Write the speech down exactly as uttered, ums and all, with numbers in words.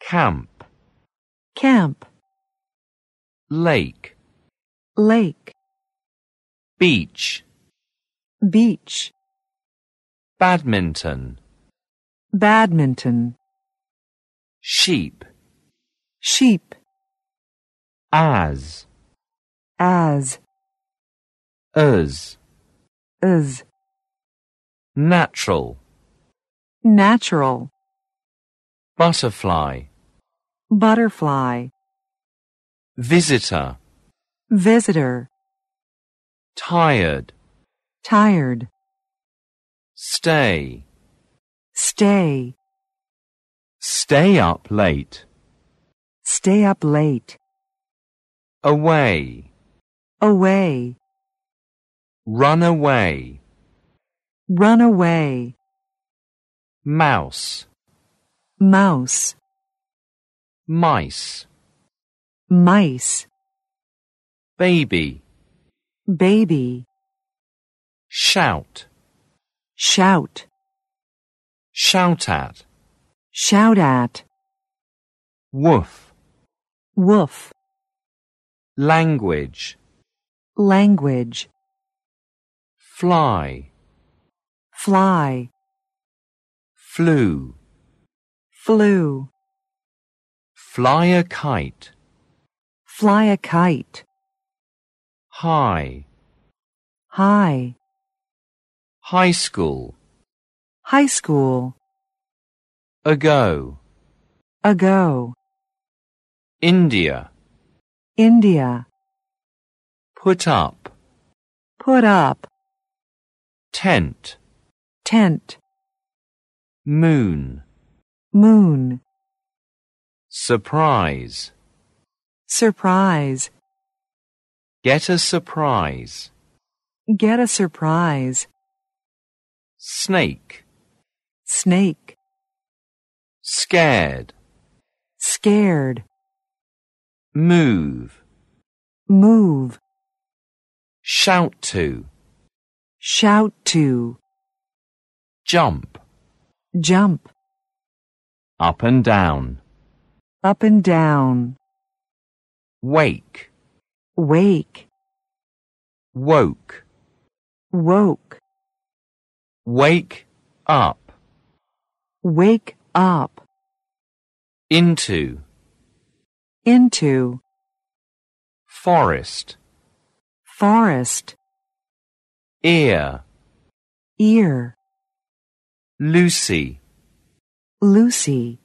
camp, camp, lake, lake, beach, beach, badminton, badminton, sheep, sheep, as, as, us, is, natural, natural, butterfly, butterfly, visitor, visitor, tired, tired, stay, stay, stay up late, stay up late, away, away, run away, run away, mouse, mouse, mice, mice, baby, baby, shout, shout, shout at, shout at, woof, woof, language, language, fly, fly, flew, flew, fly a kite, fly a kite, high, high, high school, high school, ago, ago, India, India, put up, put up, tent, tent, moon, moon, surprise, surprise, get a surprise, get a surprise, snake, snake, scared, scared, move, move, shout to, shout to, jump, jump, up and down, up and down, wake, wake, woke, woke, wake up, wake up, into, into, forest, forest, ear, ear, Lucy, Lucy,